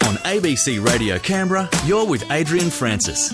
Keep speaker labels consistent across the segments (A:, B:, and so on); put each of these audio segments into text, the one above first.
A: On ABC Radio Canberra, you're with Adrian Francis.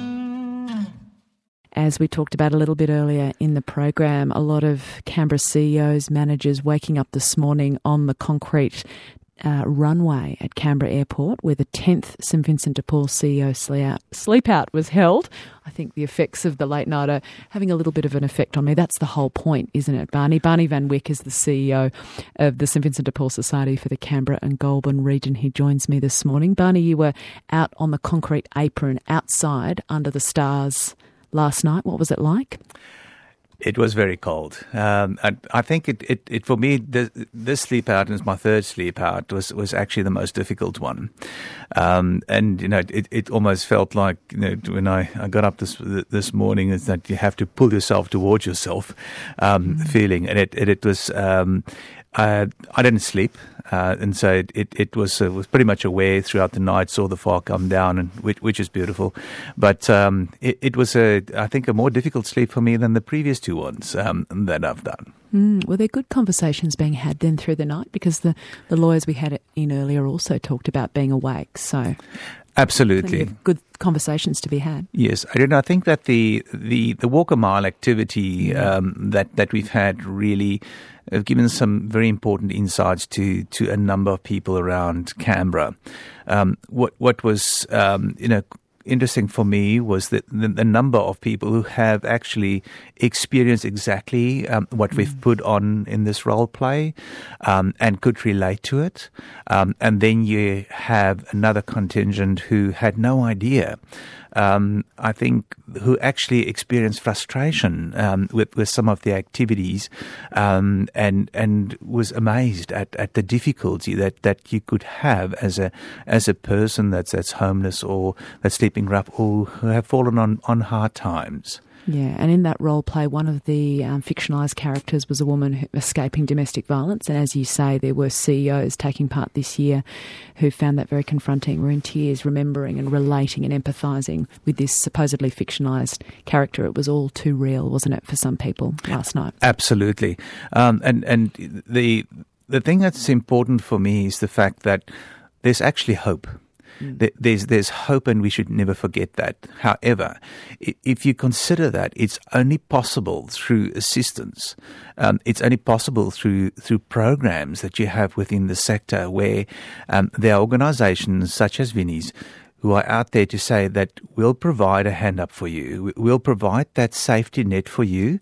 B: As we talked about a little bit earlier in the program, a lot of Canberra CEOs, managers waking up this morning on the concrete runway at Canberra Airport where the 10th St Vincent de Paul CEO sleep out was held. I think the effects of the late night are having a little bit of an effect on me. That's the whole point, isn't it, Barney? Barney van Wyk is the CEO of the St Vincent de Paul Society for the Canberra and Goulburn region. He joins me this morning. Barney, you were out on the concrete apron outside under the stars last night. What was it like?
C: It was very cold. I think it for me, this sleep out is my third sleep out, was actually the most difficult one. And, you know, it almost felt like, you know, when I got up this morning, is that you have to pull yourself towards yourself, feeling. And it was, I didn't sleep. And so it was pretty much aware throughout the night, saw the fog come down, and which is beautiful. But it was, I think, a more difficult sleep for me than the previous two ones that I've done.
B: Were there good conversations being had then through the night? Because the lawyers we had in earlier also talked about being awake. So
C: absolutely,
B: plenty of good conversations to be had.
C: Yes, I think that the walk a mile activity that we've had really have given some very important insights to a number of people around Canberra. What was interesting for me was that the number of people who have actually experienced exactly what we've put on in this role play and could relate to it. And then you have another contingent who had no idea. I think who actually experienced frustration with some of the activities and was amazed at the difficulty that you could have as a person that's homeless or that's sleeping rough or who have fallen on hard times.
B: Yeah, and in that role play, one of the fictionalised characters was a woman escaping domestic violence. And as you say, there were CEOs taking part this year who found that very confronting, were in tears, remembering and relating and empathising with this supposedly fictionalised character. It was all too real, wasn't it, for some people last night?
C: Absolutely. And the thing that's important for me is the fact that there's actually hope. There's hope, and we should never forget that. However, if you consider that it's only possible through assistance, it's only possible through programs that you have within the sector where there are organizations such as Vinnie's who are out there to say that we'll provide a hand up for you. We'll provide that safety net for you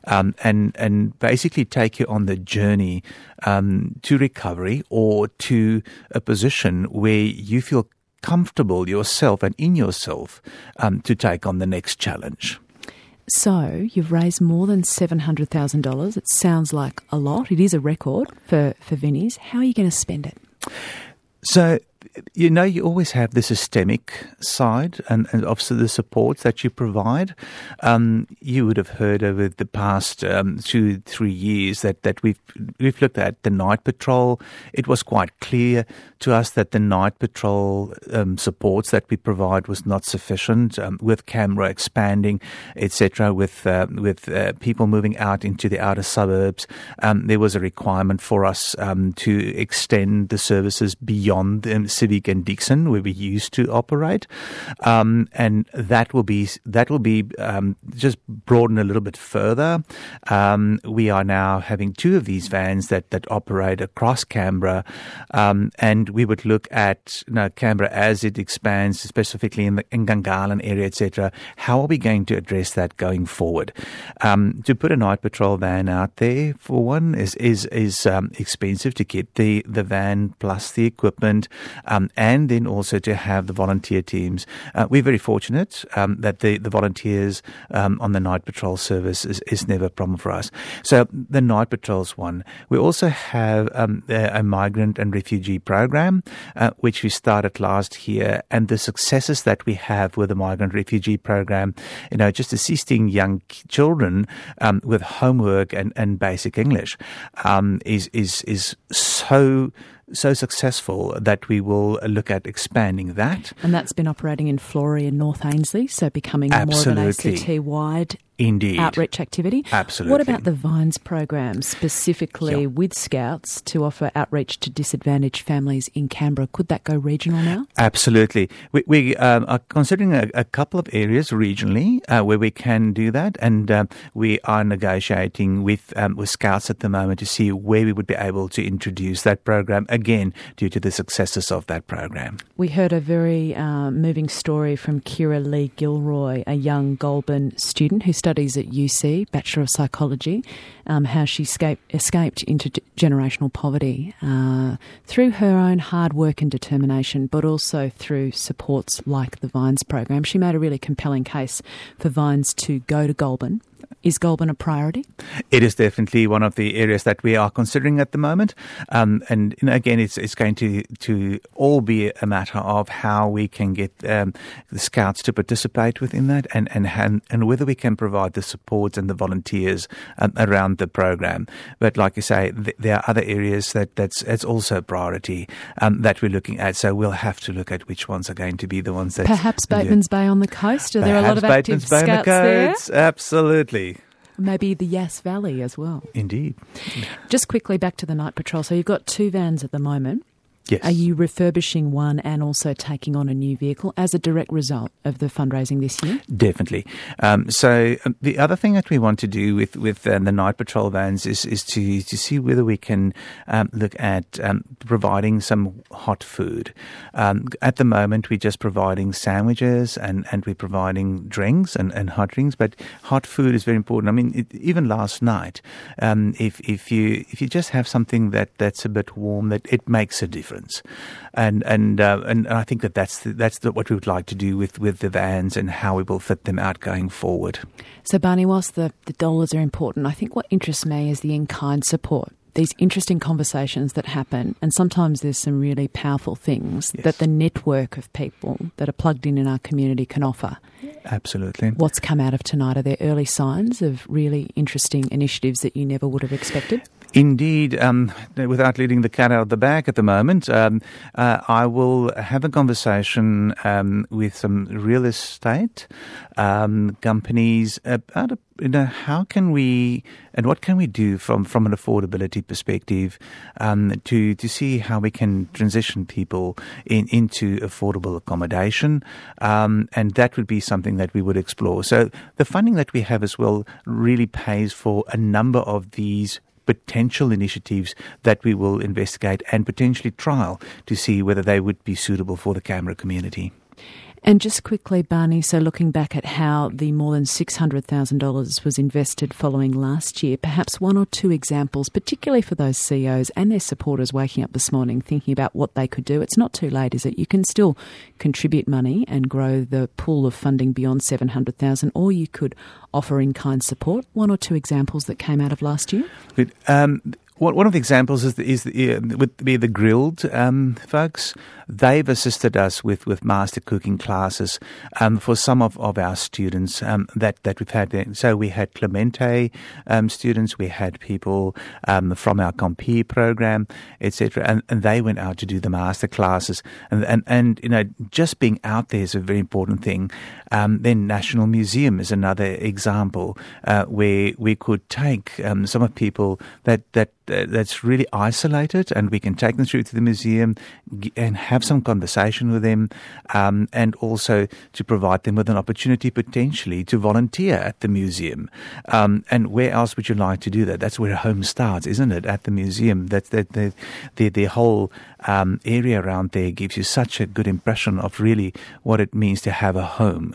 C: and basically take you on the journey to recovery or to a position where you feel comfortable yourself and in yourself to take on the next challenge.
B: So you've raised more than $700,000. It sounds like a lot. It is a record for Vinnie's. How are you going to spend it?
C: So, you know, you always have the systemic side and obviously the supports that you provide. You would have heard over the past 2-3 years that we've looked at the night patrol. It was quite clear to us that the night patrol supports that we provide was not sufficient. With Canberra expanding, etc., with people moving out into the outer suburbs, there was a requirement for us to extend the services beyond Civic and Dixon, where we used to operate, and that will be just broaden a little bit further. We are now having 2 of these vans that operate across Canberra, and we would look at Canberra as it expands, specifically in Gungahlin area, etc. How are we going to address that going forward? To put a night patrol van out there, for one, is expensive to get the van plus the equipment. And then also to have the volunteer teams. We're very fortunate that the volunteers on the night patrol service is never a problem for us. So the night patrol's one. We also have a migrant and refugee program, which we started last year, and the successes that we have with the migrant refugee program, just assisting young children with homework and basic English is so successful that we will look at expanding that.
B: And that's been operating in Flory and North Ainslie, so becoming
C: Absolutely.
B: More of an ACT-wide
C: Indeed.
B: outreach activity.
C: Absolutely.
B: What about the Vines program, specifically with Scouts to offer outreach to disadvantaged families in Canberra? Could that go regional now?
C: Absolutely. We are considering a couple of areas regionally where we can do that, and we are negotiating with Scouts at the moment to see where we would be able to introduce that program, again, due to the successes of that program.
B: We heard a very moving story from Kira Lee Gilroy, a young Goulburn student who studies at UC, Bachelor of Psychology, how she escaped into generational poverty through her own hard work and determination, but also through supports like the Vines program. She made a really compelling case for Vines to go to Goulburn. Is Goulburn a priority?
C: It is definitely one of the areas that we are considering at the moment. And again, it's going to all be a matter of how we can get the Scouts to participate within that, and whether we can provide the support and the volunteers around the program. But like you say, there are other areas that's also a priority that we're looking at. So we'll have to look at which ones are going to be the ones that...
B: Perhaps Bateman's Bay on the coast? Are there a lot of active
C: Bateman's Bay
B: Scouts there?
C: Absolutely.
B: Maybe the Yass Valley as well.
C: Indeed.
B: Just quickly back to the night patrol. So you've got 2 vans at the moment.
C: Yes.
B: Are you refurbishing one and also taking on a new vehicle as a direct result of the fundraising this year?
C: Definitely. So the other thing that we want to do with the night patrol vans is to see whether we can look at providing some hot food. At the moment, we're just providing sandwiches and we're providing drinks and hot drinks, but hot food is very important. I mean, even last night, if you just have something that's a bit warm, that it makes a difference. And I think that's what we would like to do with the vans and how we will fit them out going forward.
B: So, Barney, whilst the dollars are important, I think what interests me is the in-kind support. These interesting conversations that happen, and sometimes there's some really powerful things that the network of people that are plugged in our community can offer.
C: Absolutely.
B: What's come out of tonight? Are there early signs of really interesting initiatives that you never would have expected?
C: Indeed, without leading the cat out of the bag at the moment, I will have a conversation with some real estate companies about how can we and what can we do from an affordability perspective to see how we can transition people into affordable accommodation, and that would be something that we would explore. So the funding that we have as well really pays for a number of these potential initiatives that we will investigate and potentially trial to see whether they would be suitable for the Canberra community.
B: And just quickly, Barney, so looking back at how the more than $600,000 was invested following last year, perhaps 1 or 2 examples, particularly for those CEOs and their supporters waking up this morning thinking about what they could do. It's not too late, is it? You can still contribute money and grow the pool of funding beyond $700,000, or you could offer in-kind support. 1 or 2 examples that came out of last year?
C: Good. One of the examples would be the Grilled folks. They've assisted us with master cooking classes for some of our students that we've had there. So we had Clemente students, we had people from our Compere program, etc., and they went out to do the master classes. And just being out there is a very important thing. Then National Museum is another example where we could take some of people that's really isolated, and we can take them through to the museum and have some conversation with them, and also to provide them with an opportunity potentially to volunteer at the museum. And where else would you like to do that? That's where home starts, isn't it? At the museum. That's the whole area around there gives you such a good impression of really what it means to have a home.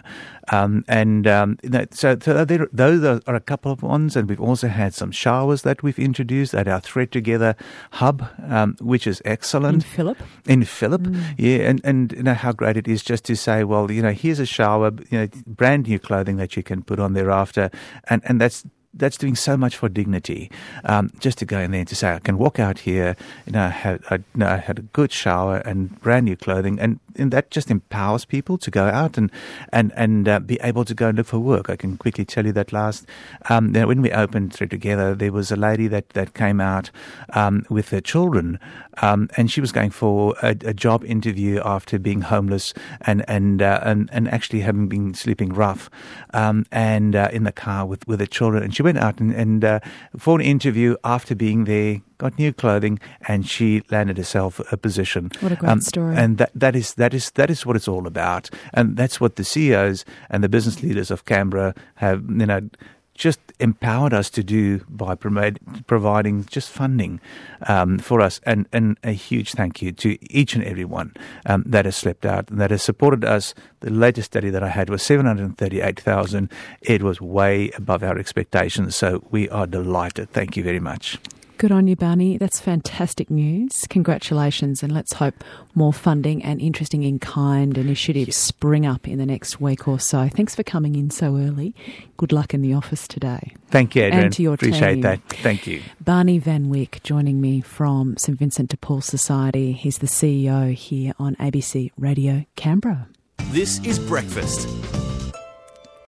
C: So those are a couple of ones, and we've also had some showers that we've introduced at our Thread Together hub, which is excellent. In Phillip, yeah, and how great it is just to say, well, here's a shower, brand new clothing that you can put on thereafter, and that's that's doing so much for dignity. Just to go in there and to say, I can walk out here, I had a good shower and brand new clothing, and that just empowers people to go out and be able to go and look for work. I can quickly tell you that when we opened Thread Together, there was a lady that came out with her children, and she was going for a job interview after being homeless and actually having been sleeping rough, and in the car with her children. And she went out and for an interview after being there, got new clothing, and she landed herself a position.
B: What a great story!
C: And that is what it's all about, and that's what the CEOs and the business leaders of Canberra have, just empowered us to do by providing just funding for us, and a huge thank you to each and every one that has slept out and that has supported us. The latest study that I had was 738,000. It was way above our expectations, so we are delighted. Thank you very much.
B: Good on you, Barney. That's fantastic news. Congratulations, and let's hope more funding and interesting in-kind initiatives spring up in the next week or so. Thanks for coming in so early. Good luck in the office today.
C: Thank you, Adrian.
B: And to your
C: Appreciate
B: team.
C: that. Thank you.
B: Barney Van Wyk joining me from St Vincent de Paul Society. He's the CEO here on ABC Radio Canberra.
A: This is Breakfast